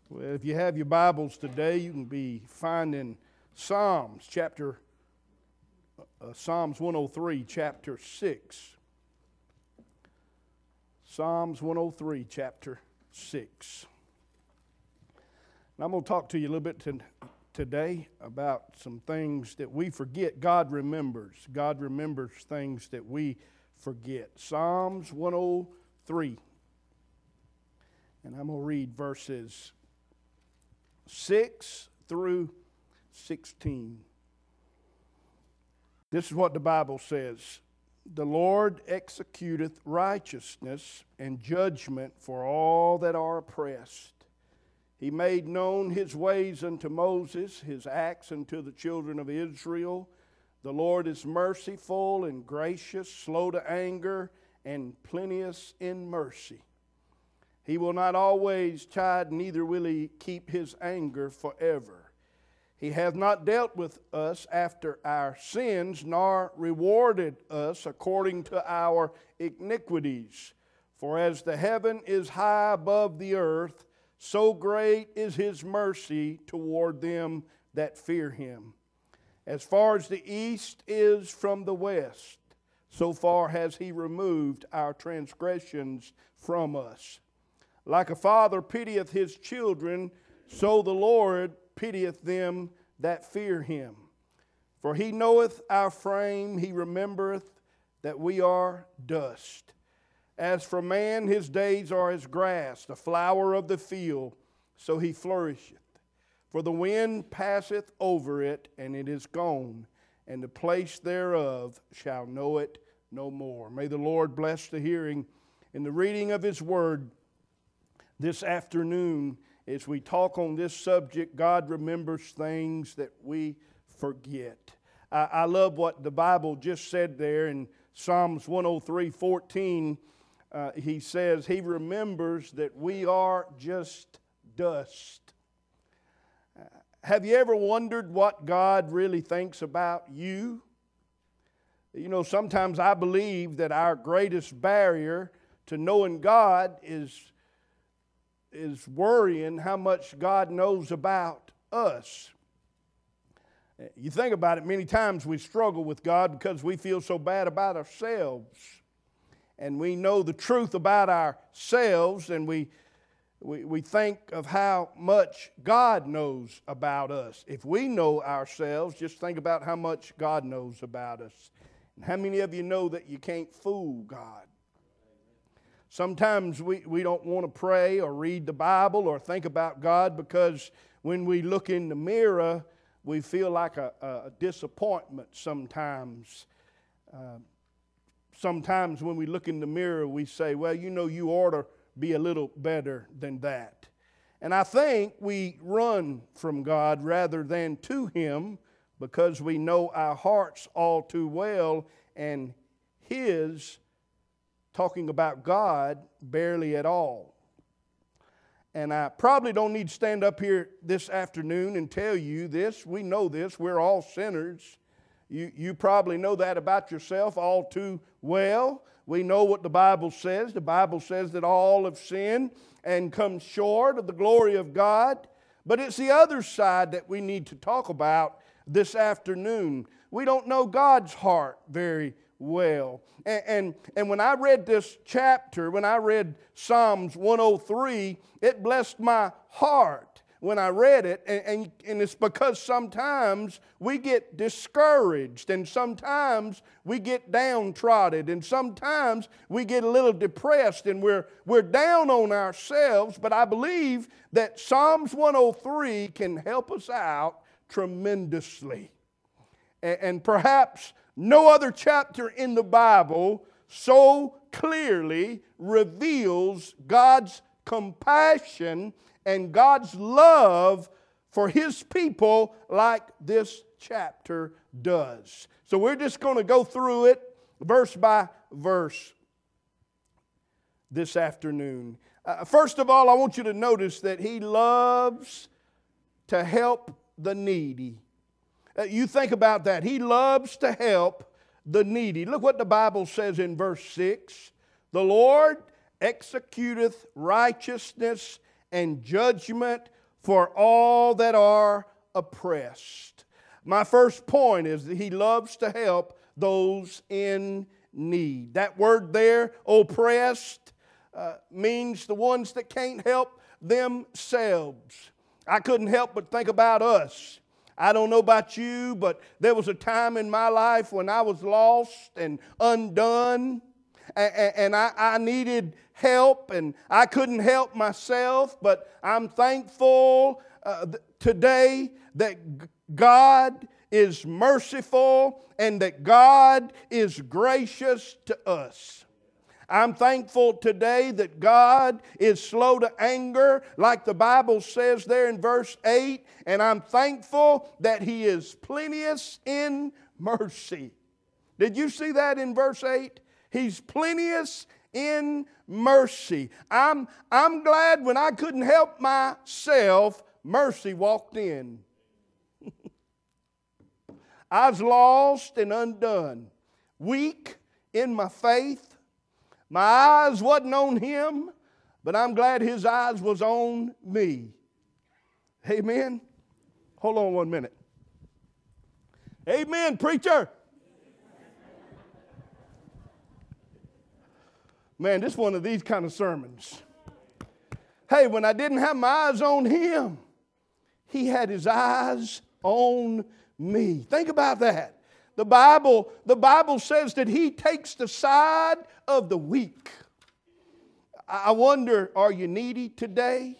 Well, if you have your Bibles today, you can be finding Psalms 103, chapter 6. Psalms 103, chapter 6. And I'm going to talk to you a little bit today about some things that we forget. God remembers. God remembers things that we forget. Psalms 103. And I'm going to read verses 6 through 16. This is what the Bible says. The Lord executeth righteousness and judgment for all that are oppressed. He made known his ways unto Moses, his acts unto the children of Israel. The Lord is merciful and gracious, slow to anger, and plenteous in mercy. He will not always chide, neither will he keep his anger forever. He hath not dealt with us after our sins, nor rewarded us according to our iniquities. For as the heaven is high above the earth, so great is his mercy toward them that fear him. As far as the east is from the west, so far has he removed our transgressions from us. Like a father pitieth his children, so the Lord pitieth them that fear him. For he knoweth our frame, he remembereth that we are dust. As for man, his days are as grass, the flower of the field, so he flourisheth. For the wind passeth over it, and it is gone, and the place thereof shall know it no more. May the Lord bless the hearing and the reading of his word this afternoon. As we talk on this subject, God remembers things that we forget. I love what the Bible just said there in Psalms 103:14. He says, he remembers that we are just dust. Have you ever wondered what God really thinks about you? You know, sometimes I believe that our greatest barrier to knowing God is worrying how much God knows about us. You think about it, many times we struggle with God because we feel so bad about ourselves. And we know the truth about ourselves, and we think of how much God knows about us. If we know ourselves, just think about how much God knows about us. And how many of you know that you can't fool God? Sometimes we don't want to pray or read the Bible or think about God because when we look in the mirror, we feel like a disappointment sometimes. Sometimes when we look in the mirror, we say, well, you know, you ought to be a little better than that. And I think we run from God rather than to him because we know our hearts all too well, and his, talking about God, barely at all. And I probably don't need to stand up here this afternoon and tell you this. We know this. We're all sinners. You probably know that about yourself all too well. We know what the Bible says. The Bible says that all have sinned and come short of the glory of God. But it's the other side that we need to talk about this afternoon. We don't know God's heart very well. And when I read this chapter, when I read Psalms 103, it blessed my heart when I read it. And it's because sometimes we get discouraged, and sometimes we get downtrodden, and sometimes we get a little depressed, and we're down on ourselves. But I believe that Psalms 103 can help us out tremendously. And perhaps no other chapter in the Bible so clearly reveals God's compassion and God's love for his people like this chapter does. So we're just going to go through it verse by verse this afternoon. First of all, I want you to notice that he loves to help the needy. You think about that. He loves to help the needy. Look what the Bible says in verse 6. The Lord executeth righteousness and judgment for all that are oppressed. My first point is that He loves to help those in need. That word there, oppressed, means the ones that can't help themselves. I couldn't help but think about us. I don't know about you, but there was a time in my life when I was lost and undone, and I needed help, and I couldn't help myself, but I'm thankful today that God is merciful and that God is gracious to us. I'm thankful today that God is slow to anger, like the Bible says there in verse 8, and I'm thankful that He is plenteous in mercy. Did you see that in verse 8? He's plenteous in mercy. I'm glad when I couldn't help myself, mercy walked in. I was lost and undone, weak in my faith. My eyes wasn't on Him, but I'm glad His eyes was on me. Amen? Hold on 1 minute. Amen, preacher. Man, this is one of these kind of sermons. Hey, when I didn't have my eyes on Him, He had His eyes on me. Think about that. The Bible says that He takes the side of the weak. I wonder, are you needy today?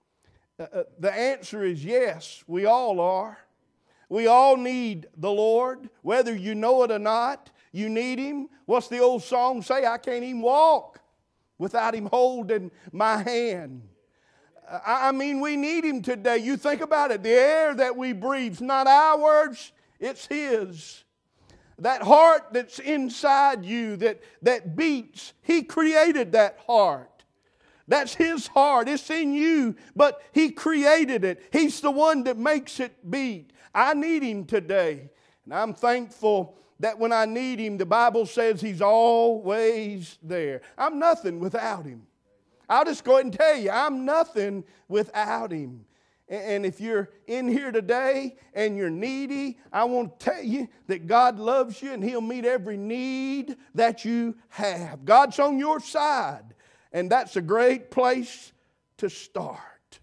The answer is yes, we all are. We all need the Lord, whether you know it or not. You need Him. What's the old song say? I can't even walk without Him holding my hand. I mean, we need Him today. You think about it. The air that we breathe is not ours, it's His. That heart that's inside you that beats, He created that heart. That's His heart. It's in you, but He created it. He's the one that makes it beat. I need Him today. And I'm thankful that when I need Him, the Bible says He's always there. I'm nothing without Him. I'll just go ahead and tell you, I'm nothing without Him. And if you're in here today and you're needy, I want to tell you that God loves you and He'll meet every need that you have. God's on your side, and that's a great place to start.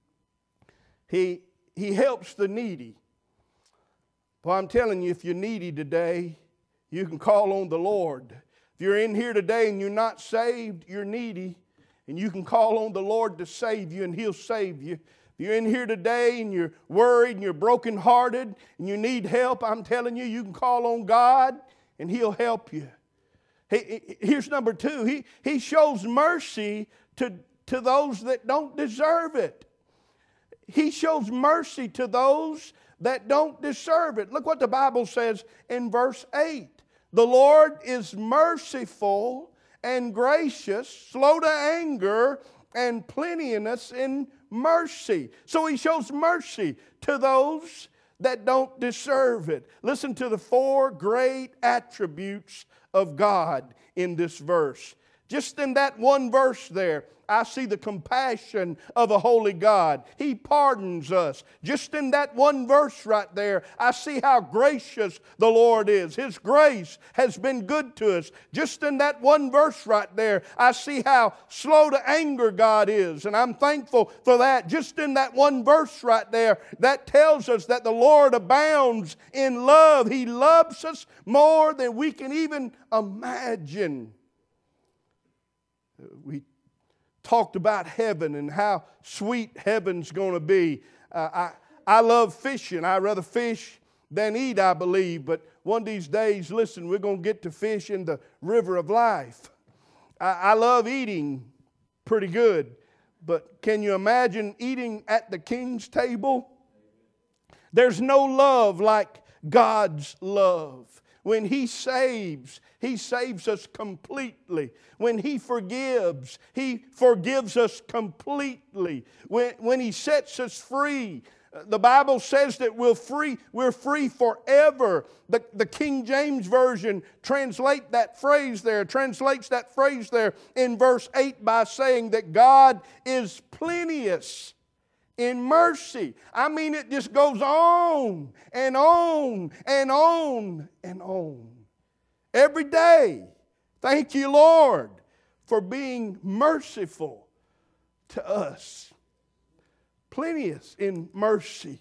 He helps the needy. Well, I'm telling you, if you're needy today, you can call on the Lord. If you're in here today and you're not saved, you're needy, and you can call on the Lord to save you, and He'll save you. If you're in here today and you're worried and you're brokenhearted and you need help, I'm telling you, you can call on God and He'll help you. Here's number two. He shows mercy to those that don't deserve it. He shows mercy to those that don't deserve it. Look what the Bible says in verse 8. The Lord is merciful and gracious, slow to anger, and plenteous in mercy. So He shows mercy to those that don't deserve it. Listen to the 4 great attributes of God in this verse. Just in that one verse there, I see the compassion of a holy God. He pardons us. Just in that one verse right there, I see how gracious the Lord is. His grace has been good to us. Just in that one verse right there, I see how slow to anger God is. And I'm thankful for that. Just in that one verse right there, that tells us that the Lord abounds in love. He loves us more than we can even imagine. We talked about heaven and how sweet heaven's going to be. I love fishing. I'd rather fish than eat, I believe. But one of these days, listen, we're going to get to fish in the river of life. I love eating pretty good. But can you imagine eating at the King's table? There's no love like God's love. When He saves us completely. When He forgives us completely. When He sets us free, the Bible says that we're free forever. The King James Version translates that phrase there in verse 8 by saying that God is plenteous in mercy. I mean, it just goes on and on and on and on. Every day. Thank you, Lord, for being merciful to us. Plenteous in mercy.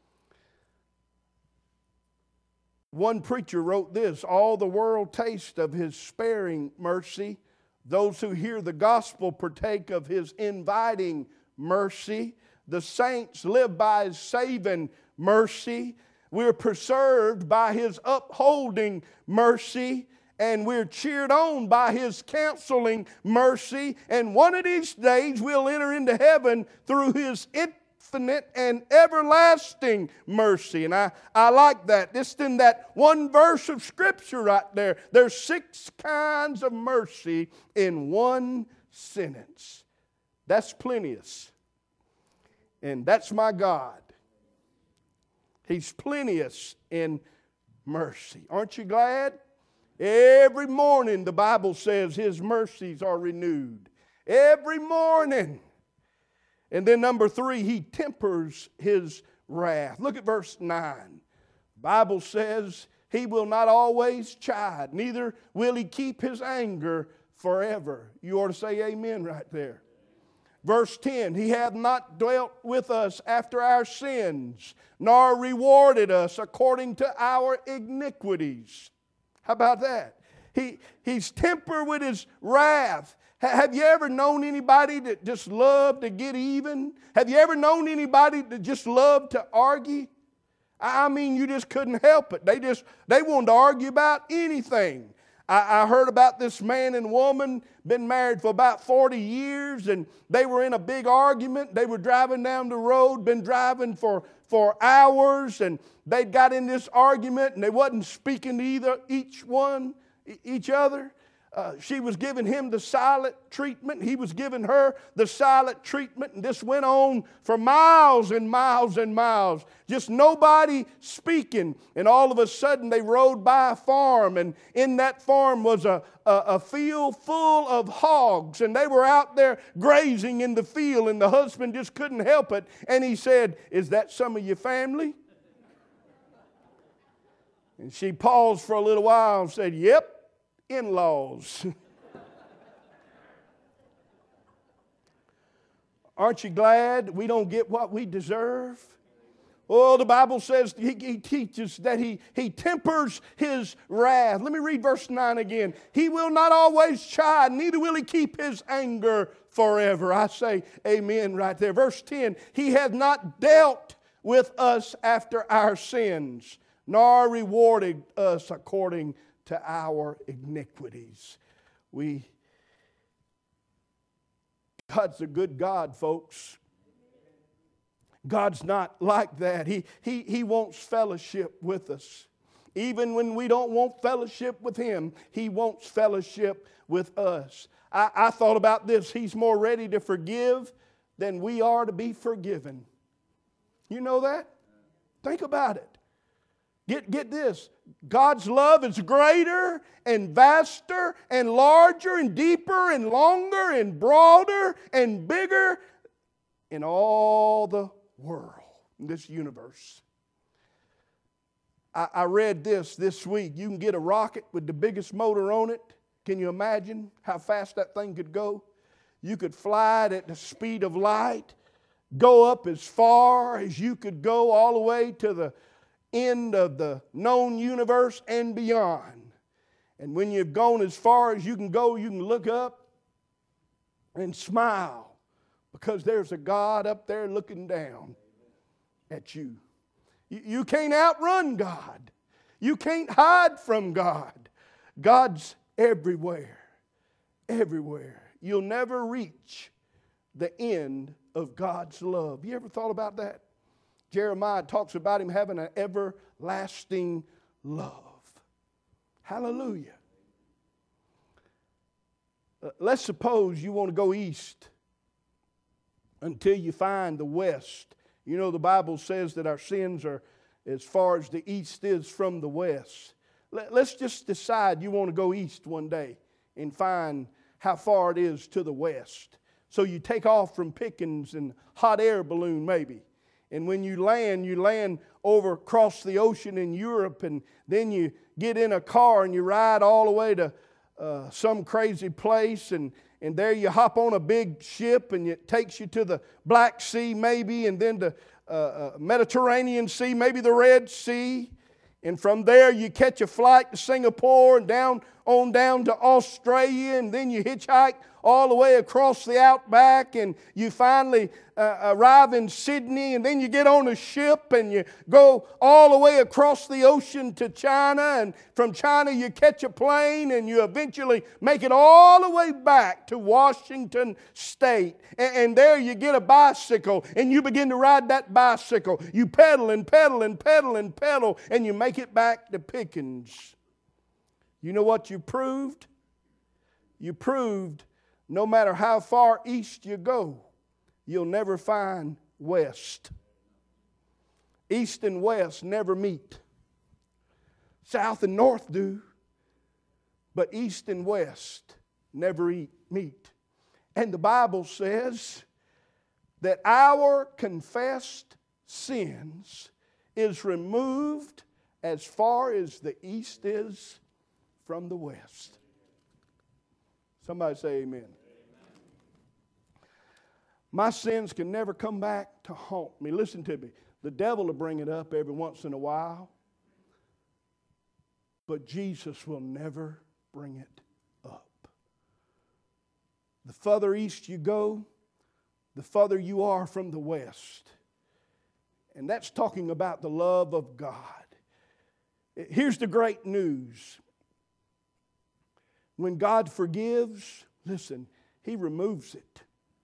One preacher wrote this: all the world taste of His sparing mercy. Those who hear the gospel partake of His inviting mercy. The saints live by His saving mercy. We're preserved by His upholding mercy. And we're cheered on by His counseling mercy. And one of these days we'll enter into heaven through His infinite and everlasting mercy. And I like that. Just in that one verse of Scripture right there, there's 6 kinds of mercy in one sentence. That's plenteous. And that's my God. He's plenteous in mercy. Aren't you glad? Every morning, the Bible says His mercies are renewed. Every morning. And then number 3, He tempers His wrath. Look at verse 9. The Bible says He will not always chide, neither will He keep His anger forever. You ought to say amen right there. Verse 10, He hath not dealt with us after our sins, nor rewarded us according to our iniquities. How about that? He's tempered with His wrath. Have you ever known anybody that just loved to get even? Have you ever known anybody that just loved to argue? I mean, you just couldn't help it. They wanted to argue about anything. I heard about this man and woman, been married for about 40 years, and they were in a big argument. They were driving down the road, been driving for hours, and they got in this argument, and they wasn't speaking to each other. She was giving him the silent treatment. He was giving her the silent treatment. And this went on for miles and miles and miles. Just nobody speaking. And all of a sudden they rode by a farm. And in that farm was a field full of hogs. And they were out there grazing in the field. And the husband just couldn't help it. And he said, "Is that some of your family?" And she paused for a little while and said, "Yep. In-laws." Aren't you glad we don't get what we deserve? Oh, the Bible says he teaches that he tempers His wrath. Let me read verse 9 again. He will not always chide, neither will He keep His anger forever. I say amen right there. Verse 10, He hath not dealt with us after our sins, nor rewarded us according to our iniquities. God's a good God, folks. God's not like that. He wants fellowship with us. Even when we don't want fellowship with Him, He wants fellowship with us. I thought about this. He's more ready to forgive than we are to be forgiven. You know that? Think about it. Get this. God's love is greater and vaster and larger and deeper and longer and broader and bigger in all the world, in this universe. I read this week. You can get a rocket with the biggest motor on it. Can you imagine how fast that thing could go? You could fly it at the speed of light, go up as far as you could go, all the way to the end of the known universe and beyond. And when you've gone as far as you can go, you can look up and smile, because there's a God up there looking down at you. You can't outrun God. You can't hide from God. God's everywhere. Everywhere. You'll never reach the end of God's love. You ever thought about that? Jeremiah talks about Him having an everlasting love. Hallelujah. Let's suppose you want to go east until you find the west. You know, the Bible says that our sins are as far as the east is from the west. Let's just decide you want to go east one day and find how far it is to the west. So you take off from Pickens in hot air balloon maybe. And when you land over across the ocean in Europe, and then you get in a car and you ride all the way to some crazy place, and there you hop on a big ship and it takes you to the Black Sea maybe, and then the Mediterranean Sea, maybe the Red Sea. And from there you catch a flight to Singapore and down to Australia, and then you hitchhike all the way across the outback, and you finally arrive in Sydney, and then you get on a ship and you go all the way across the ocean to China, and from China you catch a plane and you eventually make it all the way back to Washington State. And there you get a bicycle and you begin to ride that bicycle. You pedal and pedal and pedal and pedal, and you make it back to Pickens. You know what you proved? You proved no matter how far east you go, you'll never find west. East and west never meet. South and north do, but east and west never meet. And the Bible says that our confessed sins is removed as far as the east is from the west. Somebody say amen. My sins can never come back to haunt me. Listen to me. The devil will bring it up every once in a while, but Jesus will never bring it up. The further east you go, the further you are from the west. And that's talking about the love of God. Here's the great news. When God forgives, listen, He removes it.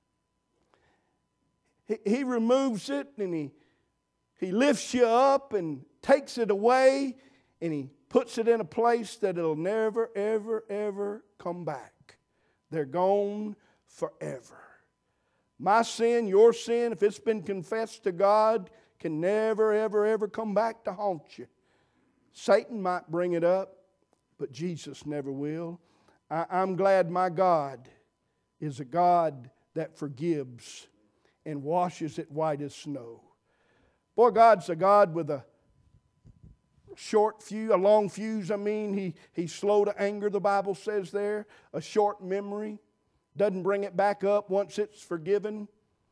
He removes it, and He lifts you up and takes it away, and He puts it in a place that it'll never, ever, ever come back. They're gone forever. My sin, your sin, if it's been confessed to God, can never, ever, ever come back to haunt you. Satan might bring it up, but Jesus never will. I'm glad my God is a God that forgives and washes it white as snow. Boy, God's a God with a long fuse. He's slow to anger, the Bible says there. A short memory. Doesn't bring it back up once it's forgiven.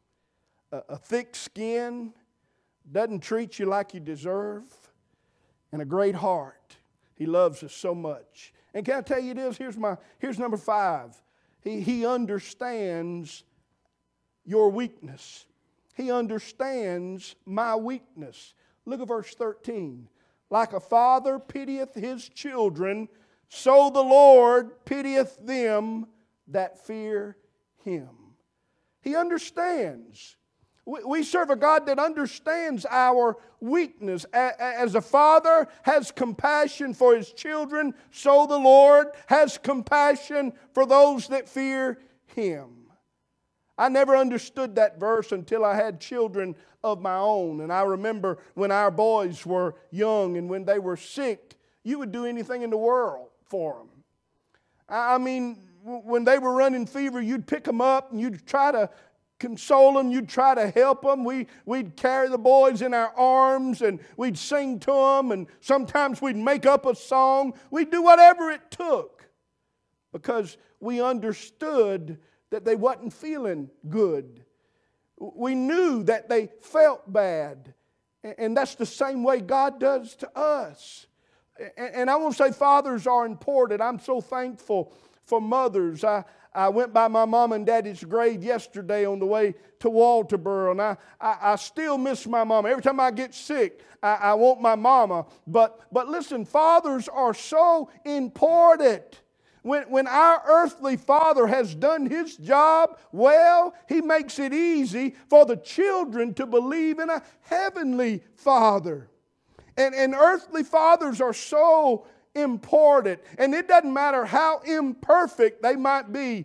A thick skin. Doesn't treat you like you deserve. And a great heart. He loves us so much. And can I tell you this? Here's number 5. He understands your weakness. He understands my weakness. Look at verse 13. Like a father pitieth his children, so the Lord pitieth them that fear Him. He understands. We serve a God that understands our weakness. As a father has compassion for his children, so the Lord has compassion for those that fear Him. I never understood that verse until I had children of my own. And I remember when our boys were young and when they were sick, you would do anything in the world for them. I mean, when they were running fever, you'd pick them up and you'd try to console them, you'd try to help them. We'd carry the boys in our arms and we'd sing to them, and sometimes we'd make up a song. We'd do whatever it took because we understood that they wasn't feeling good. We knew that they felt bad, and that's the same way God does to us. And I want to say fathers are important. I'm so thankful for mothers. I went by my mom and daddy's grave yesterday on the way to Walterboro, and I still miss my mama. Every time I get sick, I want my mama. But listen, fathers are so important. When our earthly father has done his job well, he makes it easy for the children to believe in a heavenly father. And earthly fathers are so important. And it doesn't matter how imperfect they might be.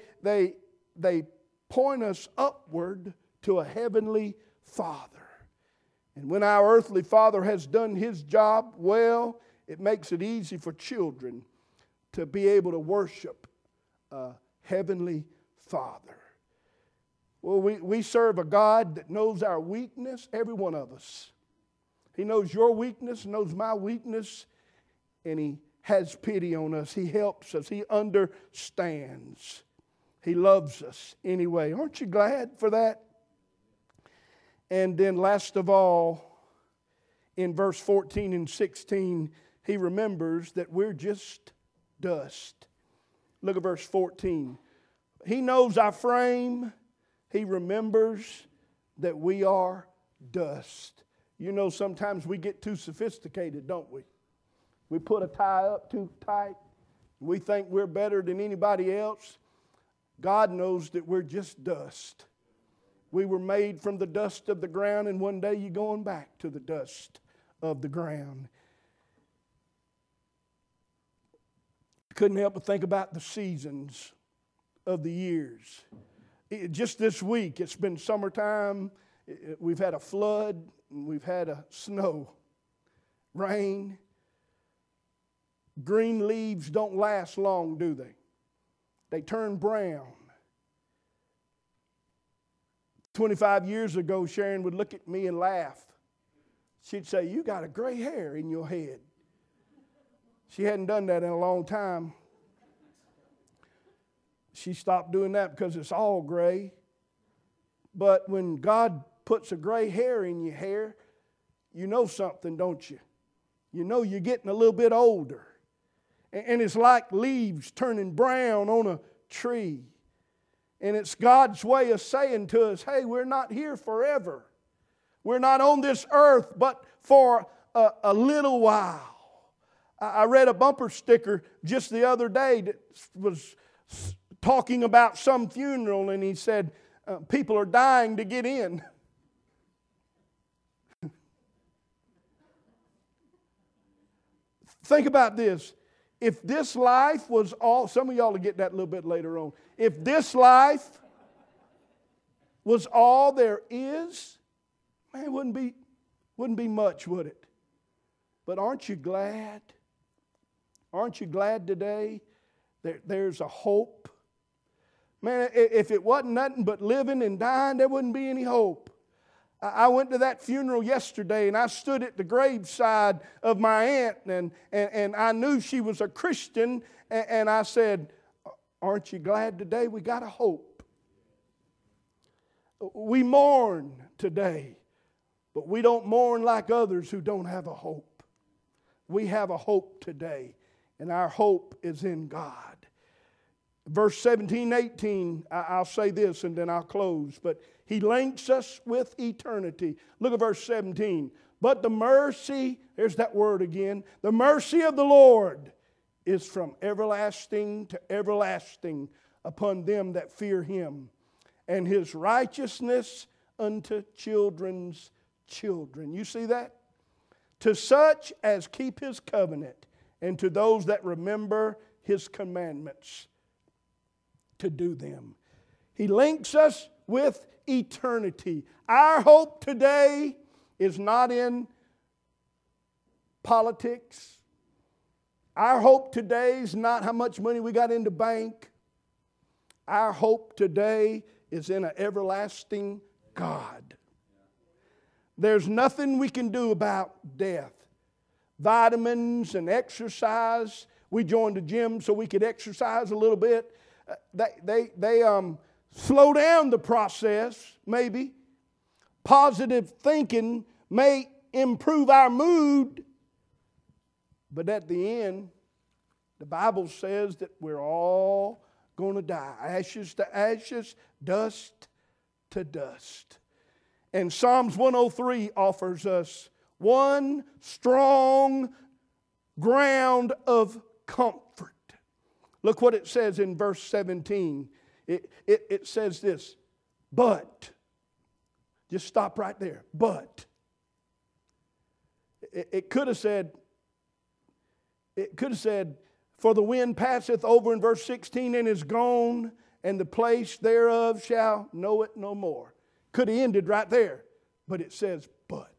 They point us upward to a heavenly Father. And when our earthly father has done his job well, it makes it easy for children to be able to worship a heavenly Father. Well, we serve a God that knows our weakness, every one of us. He knows your weakness, knows my weakness, and He has pity on us. He helps us. He understands. He loves us anyway. Aren't you glad for that? And then last of all, in verse 14 and 16, He remembers that we're just dust. Look at verse 14. He knows our frame. He remembers that we are dust. You know, sometimes we get too sophisticated, don't we? We put a tie up too tight. We think we're better than anybody else. God knows that we're just dust. We were made from the dust of the ground, and one day you're going back to the dust of the ground. Couldn't help but think about the seasons of the years. Just this week, it's been summertime. We've had a flood, and we've had a snow, rain. Green leaves don't last long, do they? They turn brown. 25 years ago, Sharon would look at me and laugh. She'd say, "You got a gray hair in your head." She hadn't done that in a long time. She stopped doing that because it's all gray. But when God puts a gray hair in your hair, you know something, don't you? You know you're getting a little bit older. And it's like leaves turning brown on a tree. And it's God's way of saying to us, hey, we're not here forever. We're not on this earth but for a little while. I read a bumper sticker just the other day that was talking about some funeral, and he said, people are dying to get in. Think about this. If this life was all, some of y'all will get that a little bit later on. If this life was all there is, man, it wouldn't be much, would it? But aren't you glad? Aren't you glad today that there's a hope? Man, if it wasn't nothing but living and dying, there wouldn't be any hope. I went to that funeral yesterday, and I stood at the graveside of my aunt, and I knew she was a Christian, and I said, aren't you glad today we got a hope? We mourn today, but we don't mourn like others who don't have a hope. We have a hope today, and our hope is in God. Verse 17, 18, I'll say this and then I'll close. But He links us with eternity. Look at verse 17. But the mercy, there's that word again, the mercy of the Lord is from everlasting to everlasting upon them that fear Him, and His righteousness unto children's children. You see that? To such as keep His covenant, and to those that remember His commandments to do them. He links us with eternity. Our hope today is not in politics. Our hope today is not how much money we got in the bank. Our hope today is in an everlasting God. There's nothing we can do about death. Vitamins and exercise. We joined the gym so we could exercise a little bit. They slow down the process, maybe. Positive thinking may improve our mood. But at the end, the Bible says that we're all going to die. Ashes to ashes, dust to dust. And Psalms 103 offers us one strong ground of comfort. Look what it says in verse 17. It says this, but. Just stop right there. But. It could have said, for the wind passeth over in verse 16 and is gone, and the place thereof shall know it no more. Could have ended right there. But it says, but.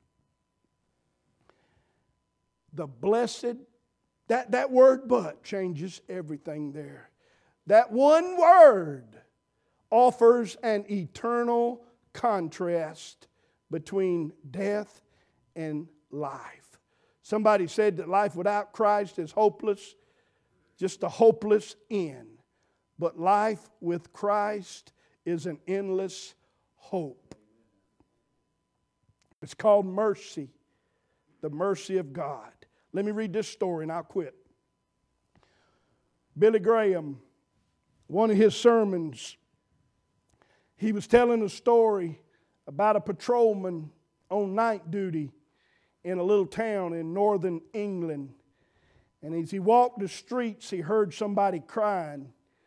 The blessed, that word but changes everything there. That one word offers an eternal contrast between death and life. Somebody said that life without Christ is hopeless, just a hopeless end. But life with Christ is an endless hope. It's called mercy, the mercy of God. Let me read this story and I'll quit. Billy Graham, one of his sermons, he was telling a story about a patrolman on night duty in a little town in northern England. And as he walked the streets, he heard somebody crying.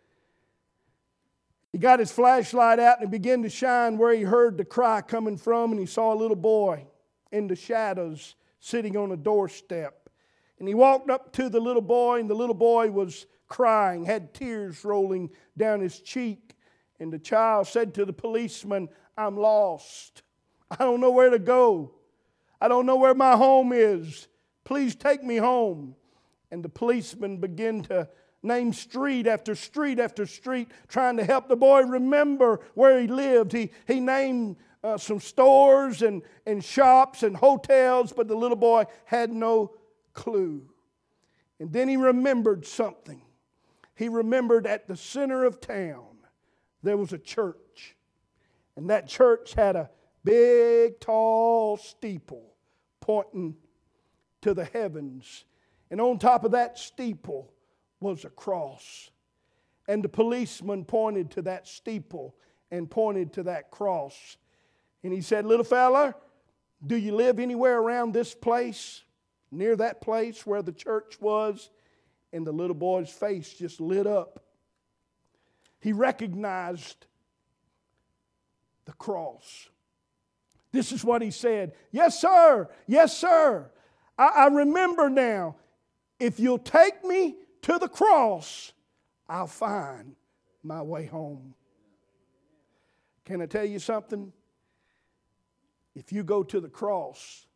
He got his flashlight out and he began to shine where he heard the cry coming from, and he saw a little boy in the shadows sitting on a doorstep. And he walked up to the little boy, and the little boy was crying, had tears rolling down his cheek. And the child said to the policeman, "I'm lost. I don't know where to go. I don't know where my home is. Please take me home." And the policeman began to name street after street after street, trying to help the boy remember where he lived. He named some stores and shops and hotels, but the little boy had no clue. And then he remembered something. He remembered at the center of town there was a church. And that church had a big, tall steeple pointing to the heavens. And on top of that steeple was a cross. And the policeman pointed to that steeple and pointed to that cross. And he said, "Little fella, do you live anywhere around this place, near that place where the church was?" And the little boy's face just lit up. He recognized the cross. This is what he said. "Yes, sir. Yes, sir. I remember now. If you'll take me to the cross, I'll find my way home." Can I tell you something? If you go to the cross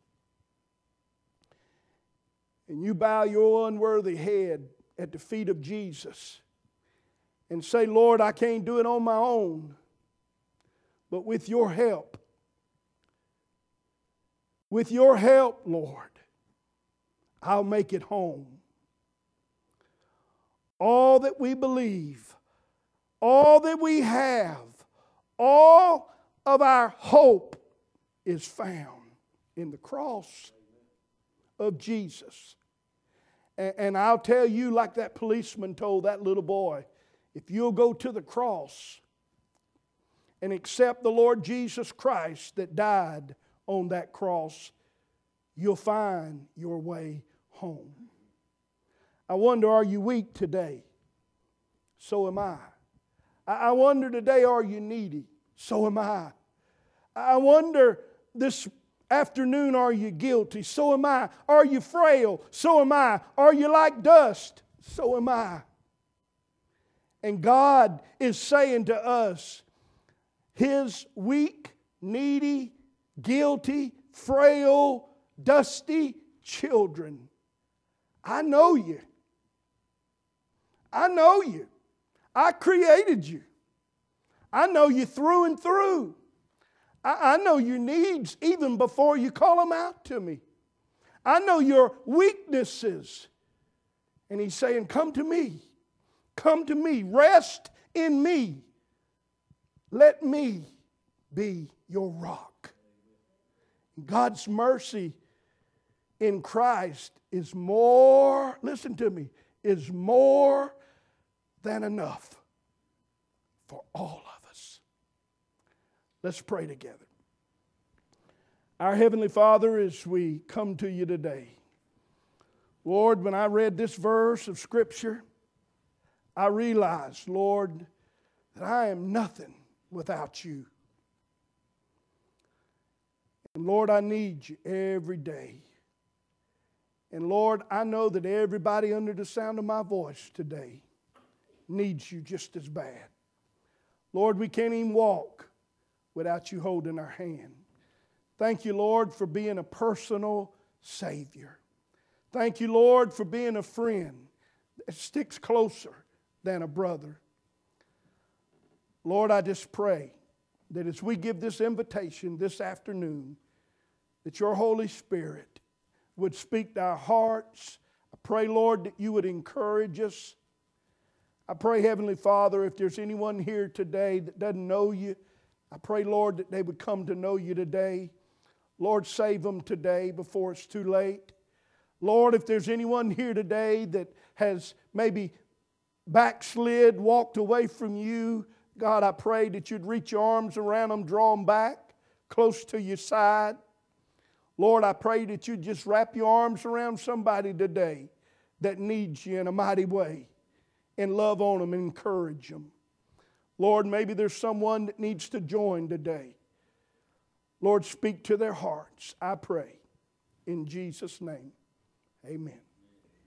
and you bow your unworthy head at the feet of Jesus and say, "Lord, I can't do it on my own, but with your help, Lord, I'll make it home." All that we believe, all that we have, all of our hope is found in the cross of Jesus. And I'll tell you, like that policeman told that little boy, if you'll go to the cross and accept the Lord Jesus Christ that died on that cross, you'll find your way home. I wonder, are you weak today? So am I. I wonder today, are you needy? So am I. I wonder this afternoon, are you guilty? So am I. Are you frail? So am I. Are you like dust? So am I. And God is saying to us, His weak, needy, guilty, frail, dusty children, I know you. I know you. I created you. I know you through and through. I know your needs even before you call them out to me. I know your weaknesses. And He's saying, "Come to me. Come to me. Rest in me. Let me be your rock." God's mercy in Christ is more, listen to me, is more than enough for all of us. Let's pray together. Our Heavenly Father, as we come to you today, Lord, when I read this verse of Scripture, I realized, Lord, that I am nothing without you. And Lord, I need you every day. And Lord, I know that everybody under the sound of my voice today needs you just as bad. Lord, we can't even walk without you holding our hand. Thank you, Lord, for being a personal Savior. Thank you, Lord, for being a friend that sticks closer than a brother. Lord, I just pray that as we give this invitation this afternoon, that your Holy Spirit would speak to our hearts. I pray, Lord, that you would encourage us. I pray, Heavenly Father, if there's anyone here today that doesn't know you, I pray, Lord, that they would come to know you today. Lord, save them today before it's too late. Lord, if there's anyone here today that has maybe backslid, walked away from you, God, I pray that you'd reach your arms around them, draw them back close to your side. Lord, I pray that you'd just wrap your arms around somebody today that needs you in a mighty way and love on them and encourage them. Lord, maybe there's someone that needs to join today. Lord, speak to their hearts, I pray. In Jesus' name, amen.